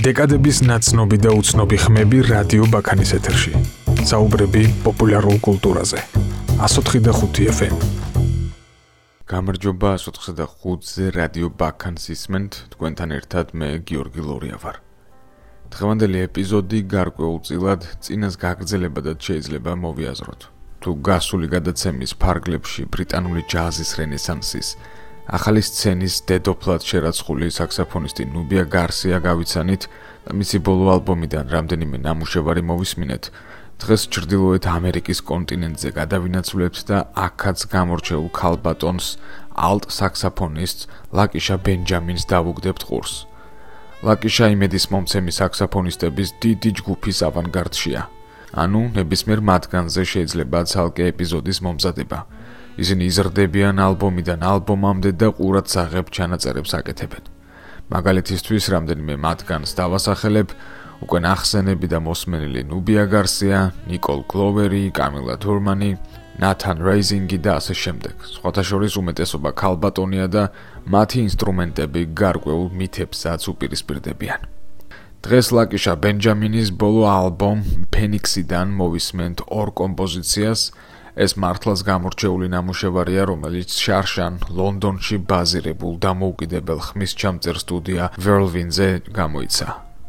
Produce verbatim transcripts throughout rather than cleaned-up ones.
დეკადების ნაცნობი და უცნობი ხმები რადიო ბაქანის ეთერში. საუბრები პოპულარულ კულტურაზე. one oh five point five ეფ ემ. გამარჯობა one oh five point five-ზე რადიო ბაქანს ისმენთ, თქვენთან ერთად მე გიორგი ლორია ვარ. დღევანდელი ეპიზოდი გარკვეულწილად წინას გაგრძელებადაც შეიძლება მოვიაზროთ. თუ გასული გადაცემის ფარგლებში ბრიტანული ჯაზის რენესანსის ახალი სცენის დედოფლად შერაცხული საქსოფონისტი ნუბია გარსია გავიცანით და მისი ბოლო ალბომიდან რამდენიმე ნამუშევარი მოვისმინეთ, დღეს ჩრდილოეთ ამერიკის კონტინენტზე გადავინაცვლებთ და აქაც გამორჩეულ ქალბატონს, ალტ საქსოფონისტს ლაკიშა ბენჯამინს დავუგდებთ ყურს. ლაკიშა იმედის მომცემი საქსოფონისტების დიდი ჯგუფის ავანგარდშია. ანუ ნებისმიერ მათგანზე შეიძლება ცალკე ეპიზოდის მომზადება. ისინი იზრდებიან ალბომიდან ალბომამდე და ყურადსაღებ ჩანაწერებს აკეთებენ. მაგალითისთვის რამდენიმე მათგანს დავასახელებ, უკვე ნახსენები და მოსმენილი ნუბია გარსია, ნიკოლ გლოვერი, კამილა თურმანი, ნათან რეიზინგი და ასე შემდეგ. სხვათა შორის უმეტესობა ქალბატონია და მათი ინსტრუმენტები გარკვეულ მითებსაც უპირისპირდებიან. დღეს ლაკიშა ბენჯამინის ბოლო ალბომ ფენიქსიდან მოვისმენთ ორ კომპოზიციას. ეს მართლაც გამორჩეული ნამუშევარია, რომელიც შარშან ლონდონში ბაზირებულ დამოუკიდებელ ხმისჩამწერ სტუდია ვერლვინზე გამოიცა.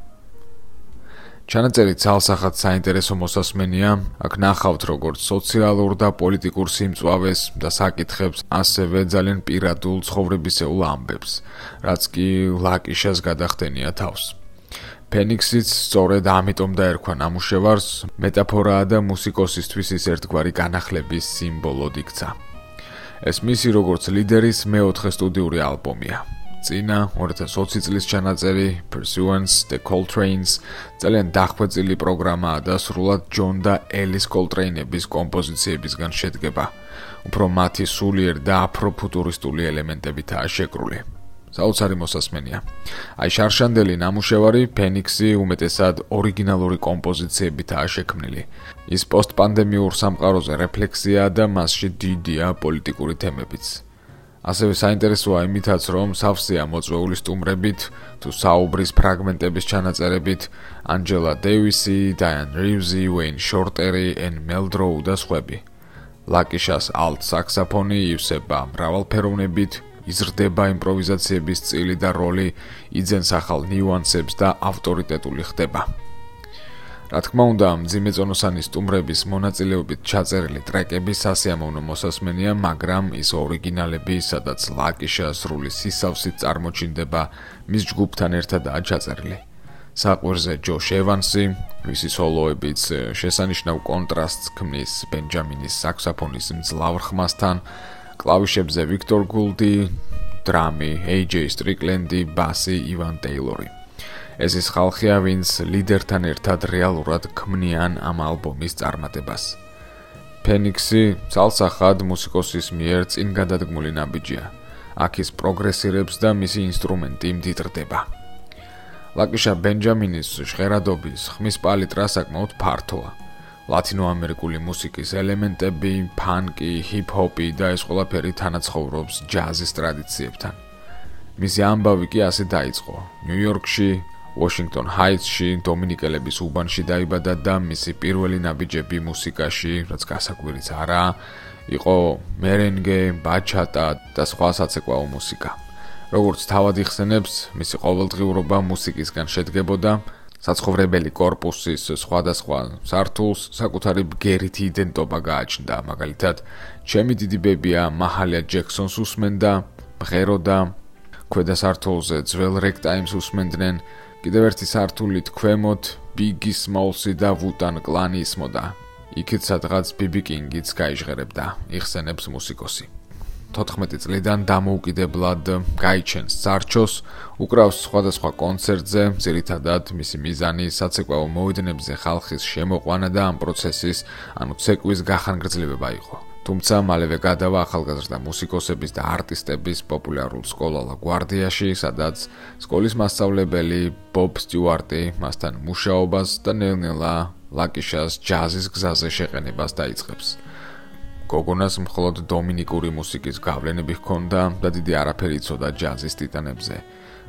ჩანაწერი ცალსახად საინტერესო მოსასმენია, აქ ნახავთ როგორც სოციალურ და პოლიტიკურ სიმწვავეს და საკითხებს, ასევე ძალიან პირადულ ცხოვრებისეულ ამბებს, რაც კი ლაკიშას გადახდენია თავს. ფენიქსიც სწორედ ამიტომ დაერქვა ნამუშევარს, მეტაფორაა და მუსიკოსისთვის ის ერთგვარი განახლების სიმბოლოდ იქცა. ეს მისი როგორც ლიდერის მეოთხე სტუდიური ალბომია. წინა two thousand twenty წლის ჩანაწერი Pursuance, The Coltranes ძალიან დახვეწილი პროგრამაა და სრულად ჯონ და ელის კოლტრეინების კომპოზიციებისგან შედგება. უფრო მათი სულიერ და აფროფუტურისტული ელემენტებითაა შეკრული. საოცარი მოსასმენია. აი შარშანდელი ნამუშევარი ფენიქსი უმეტესად ორიგინალური კომპოზიციებითაა შექმნილი. ის პოსტპანდემიურ სამყაროზე რეფლექსია და მასში დიდია პოლიტიკური თემებიც. ასევე საინტერესოა იმითაც, რომ სავსეა მოწვეული სტუმრებით თუ საუბრის ფრაგმენტების ჩანაწერებით ანჯელა დეივისი, დაიან რივზი, უეინ შორტერი, ენ მელდროუ და სხვები. ლაკიშას ალტ საქსოფონი ივსება მრავალფეროვნებით, იზრდება იმპროვიზაციების წილი და როლი, იძენს ახალ ნიუანსებს და ავტორიტეტული ხდება. რა თქმა უნდა, მძიმეწონოსანი სტუმრების მონაწილეობით ჩაწერილი ტრეკები სასიამოვნო მოსასმენია, მაგრამ ის ორიგინალები, სადაც ლაკიშა სრული სისავსით წარმოჩინდება, მის ჯგუფთან ერთადაა ჩაწერილი. საყვირზე ჯოშ ევანსი, მისი სოლოებიც შესანიშნავ კონტრასტს ქმნის ბენჯამინის საქსოფონის მძლავრ ხმასთან, კლავიშებზე ვიქტორ გულდი, დრამი ეი ჯეი სტრიკლენდი, ბასი ივან ტეილორი. ეს ის ხალხია, ვინც ლიდერთან ერთად რეალურად ქმნიან ამ ალბომის წარმატებას. ფენიქსი ცალსახად მუსიკოსის მიერ წინ გადადგმული ნაბიჯია. აქ ის პროგრესირებს და მისი ინსტრუმენტი მდიდრდება. ლაკიშა ბენჯამინის ჟღერადობის ხმის პალიტრა საკმაოდ ფართოა. ლათინოამერიკული მუსიკის ელემენტები, ფანკი, ჰიპ-ჰოპი და ეს ყველაფერი თანაცხოვრობს ჯაზის ტრადიციებთან. მისი ამბავი კი ასე დაიწყო. ნიუ-იორკში, ვაშინგტონ ჰაიტსში, დომინიკელების უბანში დაიბადა და მისი პირველი ნაბიჯები მუსიკაში, რაც გასაკვირიც არაა, იყო მერენგე, ბაჩატა და სხვა საცეკვაო მუსიკა. როგორც თავად იხსენებს, მისი ყოველდღიურობა მუსიკისგან შედგებოდა. საცხოვრებელი კორპუსის სხვადასხვა სართულს საკუთარი ბგერითი იდენტობა გააჩნდა, მაგალითად, ჩემი დიდი ბებია მაჰალია ჯექსონს უსმენდა, მღეროდა, ქვედა სართულზე ძველ რეგტაიმს უსმენდნენ, კიდევ ერთი სართულით ქვემოთ ბიგი სმოლსი და ვუტან კლანი ისმოდა. იქით სადღაც ბიბი კინგიც გაიჟღერებდა, იხსენებს მუსიკოსი. თოთხმეტი წლიდან დამოუკიდებლად გაიჩენს სარჩოს, უკრავს სხვადასხვა კონცერტზე, ძირითადად მისი მიზანი საცეკვაო მოედნებზე ხალხის შემოყვანა და ამ პროცესის, ანუ ცეკვის გახანგრძლივება იყო. თუმცა მალევე გადავა ახალგაზრდა მუსიკოსების და არტისტების პოპულარულ სკოლა ლა გვარდიაში, სადაც სკოლის მასწავლებელი ბობ სტიუარტი მასთან მუშაობას და ნელ-ნელა ლაკიშას ჯაზის გზაზე შეყენებას დაიწყებს. გოგონას მხოლოდ დომინიკური მუსიკის გავლენები ჰქონდა და დიდი არაფერი იცოდა ჯაზის ტიტანებზე.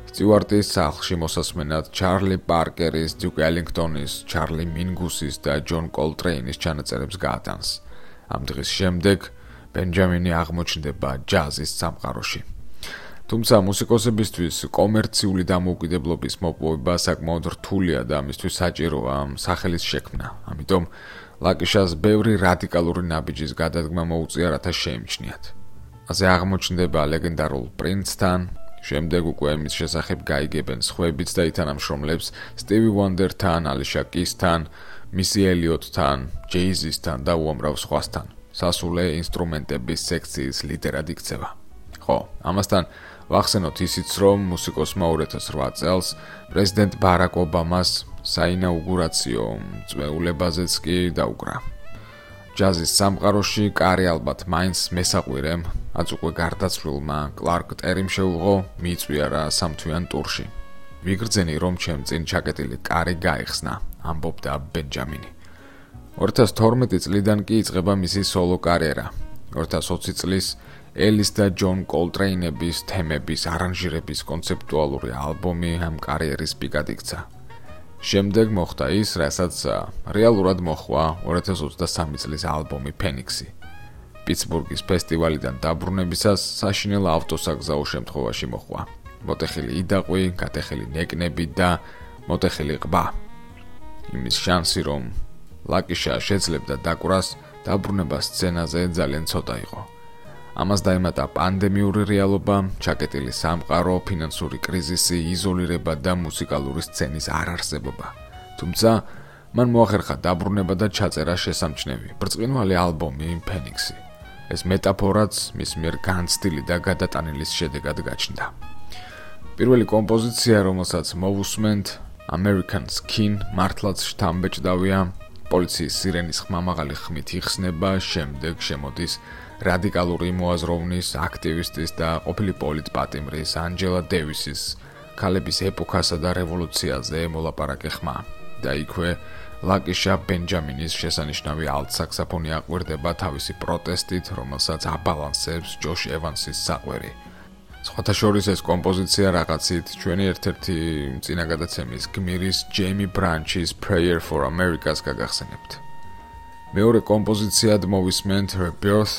სტიუარტის სახლში მოსასმენად ჩარლი პარკერის, დიუკ ელინგტონის, ჩარლი მინგუსის და ჯონ კოლტრეინის ჩანაწერებს გაატანს. ამ დღის შემდეგ ბენჯამინი აღმოჩნდება ჯაზის სამყაროში. თუმცა მუსიკოსებისთვის კომერციული დამოუკიდებლობის მოპოვება საკმაოდ რთულია და ამისთვის საჭიროა სახელის შექმნა. ამიტომ ლაკიშას ბევრი რადიკალური ნაბიჯის გადადგმა მოუწია, რათა შეიმჩნიათ. ასე აღმოჩნდება ლეგენდარულ პრინცთან, შემდეგ უკვე მის შესახებ გაიგებენ სხვებიც და ითანამშრომლებს სტივი ვონდერთან, ალიშა კისთან, მისი ელიოტთან, ჯეიზისთან და უამრავ სხვასთან. სასულე ინსტრუმენტების სექციის ლიდერად იქცევა. ხო, ამასთან ვახსენოთ ისიც, რომ მუსიკოსმა ორი ათას ოთხ წელს პრეზიდენტ ბარაკ ობამას საინაუგურაციო წვეულებაზეც კი დაუკრა. ჯაზის სამყაროში კარი ალბათ მაინც მესაყვირემ, აც უკვე გარდაცვლილმა კლარკ ტერიმ შეუღო მიიწვია რა სამთვიან ტურში. ვიგრძენი რომ ჩემ წინ ჩაკეტილი კარი გაიხსნა, ამბობდა ბენჯამინი. ორი ათას თორმეტი წლიდან კი იწყება მისი სოლო კარიერა. ორი ათას ოცი წლის ელის და ჯონ კოლტრეინების თემების არანჟირების კონცეპტუალური ალბომი ამ კარიერის პიკად იქცა. შემდეგ მოხდა ის, რასაც რეალურად მოხდა ორი ათას ოცდასამი წლის ალბომი ფენიქსი. პიტსბურგის ფესტივალიდან დაბრუნებისას საშინელ ავტოსაგზაო შემთხვევაში მოხდა. მოტეხილი იდაყვი, გატეხილი ნეკნები და მოტეხილი ყბა. იმის შანსი, რომ ლაკიშა შეძლებდა დაკვრას, დაბრუნება სცენაზე ძალიან ცოტა იყო. ამას დაემატა პანდემიური რეალობა, ჩაკეტილი სამყარო, ფინანსური კრიზისი, იზოლირება და მუსიკალური სცენის არარსებობა. თუმცა მან მოახერხა დაბრუნება და ჩაწერა შესამჩნევი, ბრწყინვალე ალბომი ფენიქსი. ეს მეტაფორაც მის მიერ განცდილი და გადატანილის შედეგად გაჩნდა. პირველი კომპოზიცია, რომელსაც მოვუსმენთ, American Skin, მართლაც შთამბეჭდავია, პოლიციის სირენის ხმამაღალი ხმით იხსნება, შემდეგ შემოდის რადიკალური მოაზროვნის, აქტივისტის და ყოფილი პოლიტპატიმრის ანჯელა დევისის ქალების ეპოქასა და რევოლუციაზე მოლაპარაკე ხმა და იქვე ლაკიშა ბენჯამინის შესანიშნავი ალტსაქსაფონი აყვირდება თავისი პროტესტით, რომელსაც აბალანსებს ჯოშ ევანსის საყვერი. სხვათა შორის ეს კომპოზიცია რაღაცით ჩვენი ერთ-ერთი წინაგადაცემის გმირის ჯეიმი ბრანჩის Prayer for America-ს გაგახსენებთ. მეორე კომპოზიციად მოვისმენთ Rebirth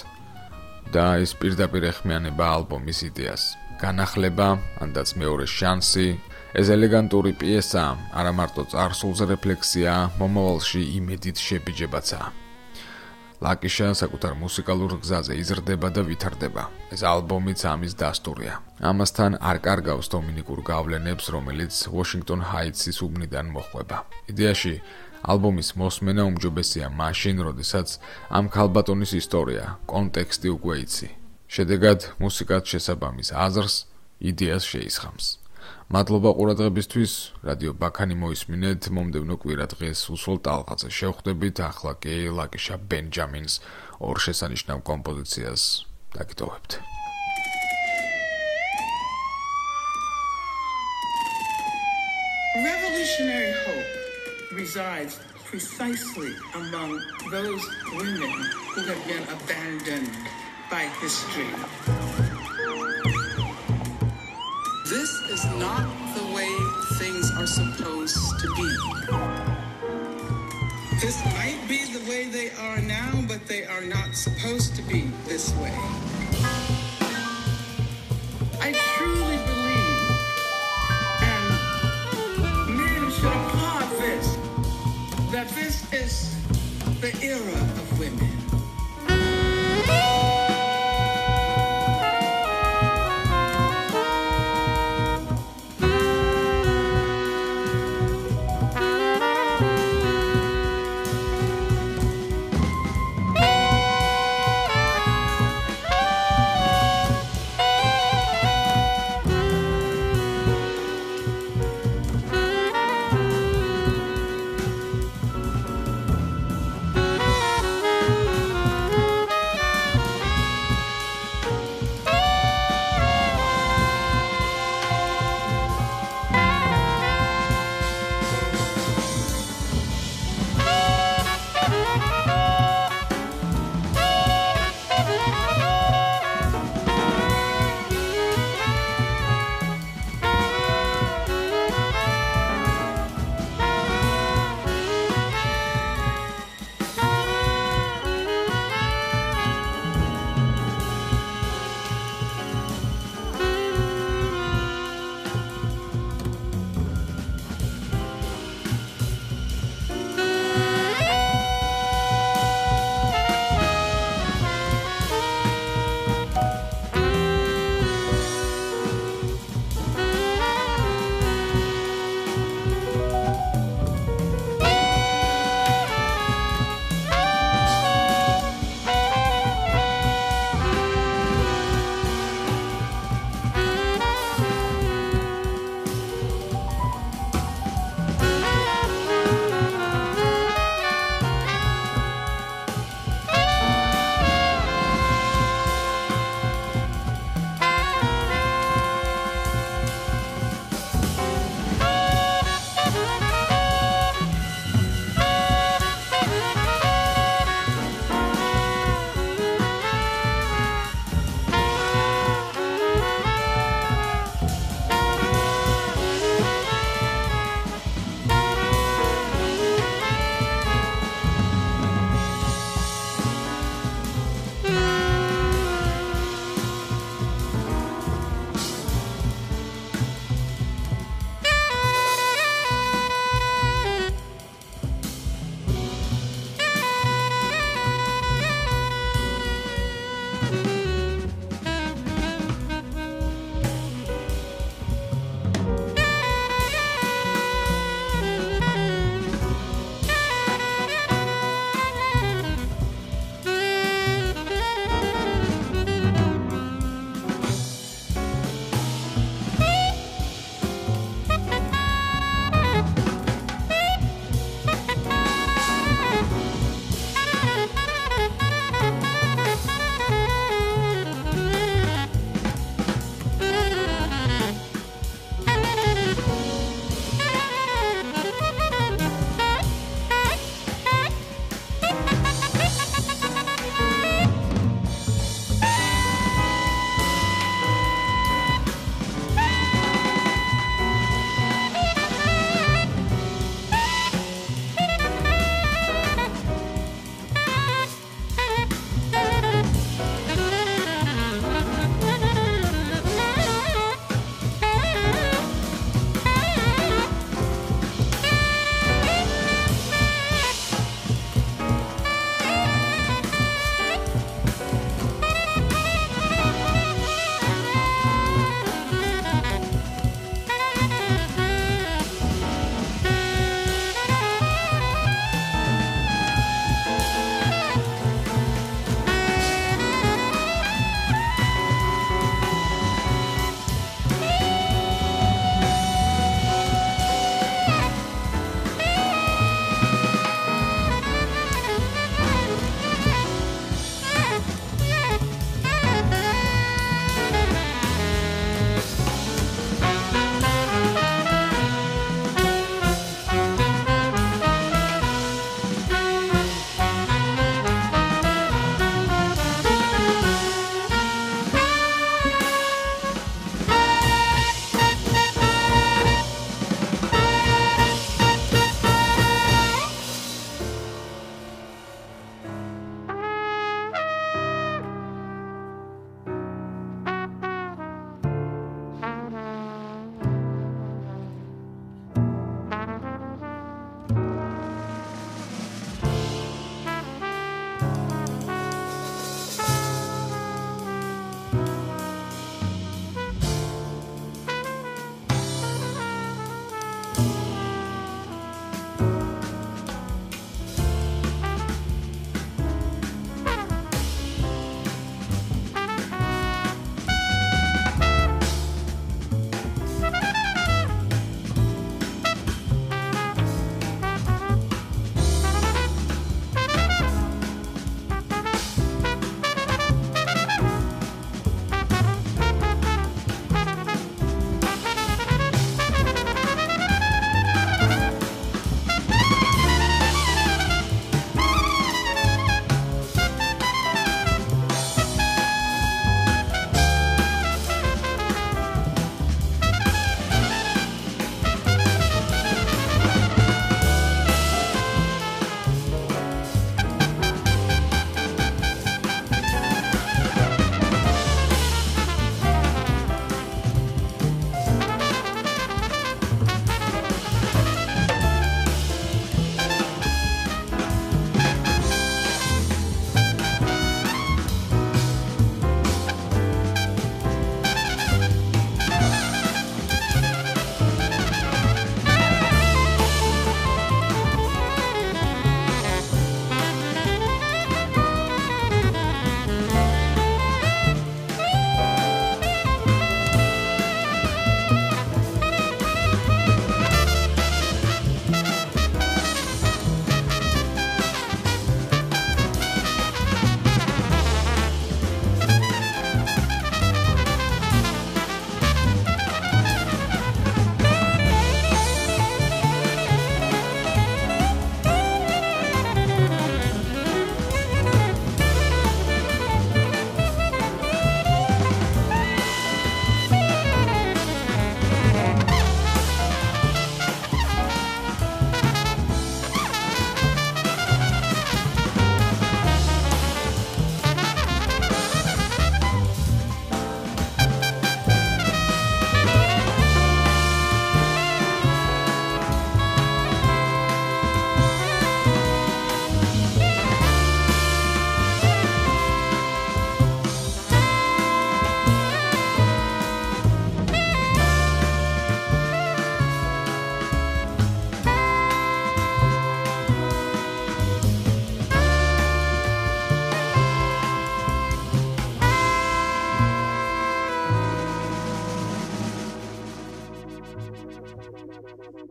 და ის პირდაპირ ეხმიანება ალბომის იდეას. განახლება,ანდაც მეორე შანსი, ეს ელეგანტური პიესა არა მარტო წარსულზე რეფლექსია, მომავალში იმედით შებიჯებაცაა. ლაკიშა საკუთარ მუსიკალურ გზაზე იზრდება და ვითარდება. ეს ალბომიც ამის დასტურია. ამასთან არ კარგავს დომინიკურ გავლენებს, რომელიც Washington Heights-ის უბნიდან მოხვება. იდეაში ალბომის მოსმენა უმჯობესია მაშინ, როდესაც ამ ქალბატონის ისტორია, კონტექსტი უკვე იცი. შედეგად მუსიკაც შესაბამის აზრს, იდეას შეისხამს. მადლობა ყურადღებისთვის, რადიო ბაქანი მოისმინეთ, მომდევნო კვირა დღეს უსვოლ ტალღაზე შევხვდებით, ახლა კი ლაკიშა ბენჯამინს ორ შესანიშნავ კომპოზიციას დაგიტოვებთ. Revolutionary hope resides precisely among those women who have been abandoned by history. This is not the way things are supposed to be. This might be the way they are now, but they are not supposed to be this way. I truly believe, and men should applaud this, that this is the era of women.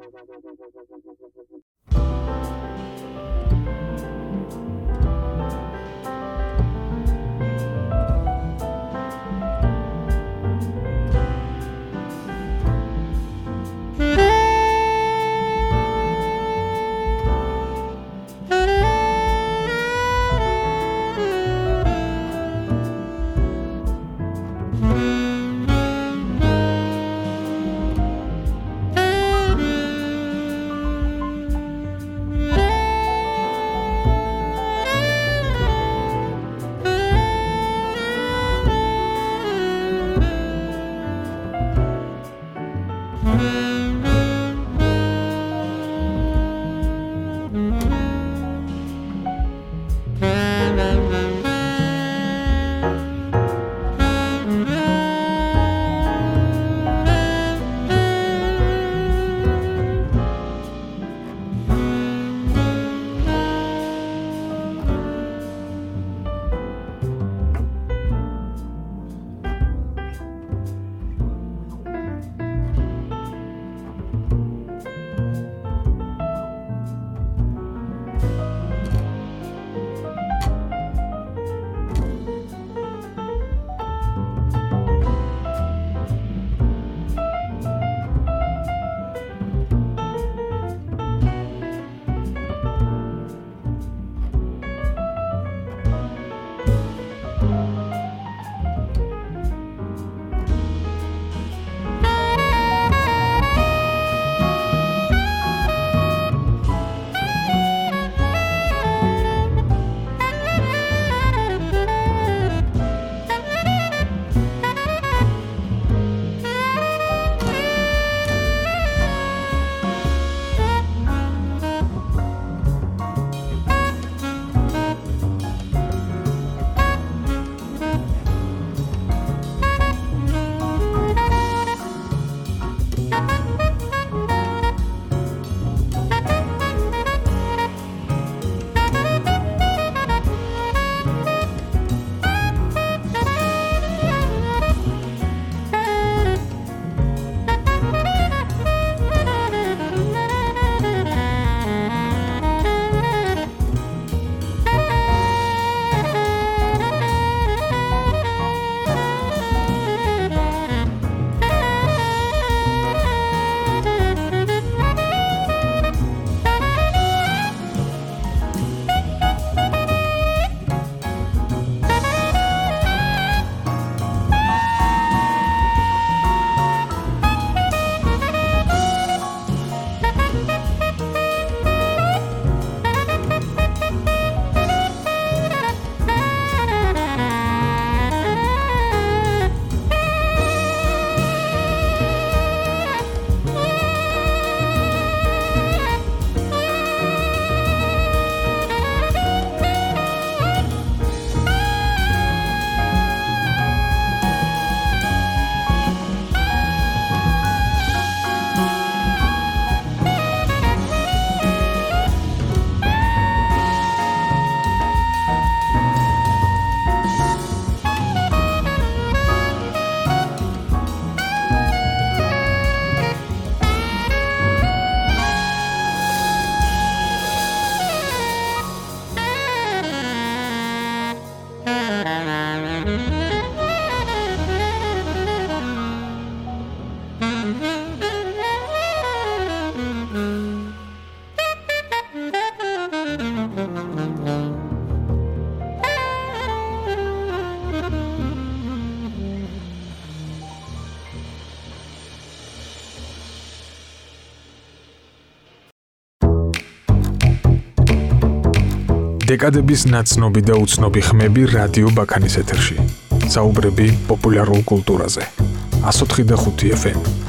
დეკადების ნაცნობი და უცნობი ხმები რადიო ბაქანის ეთერში. საუბრები პოპულარულ კულტურაზე. one oh five F M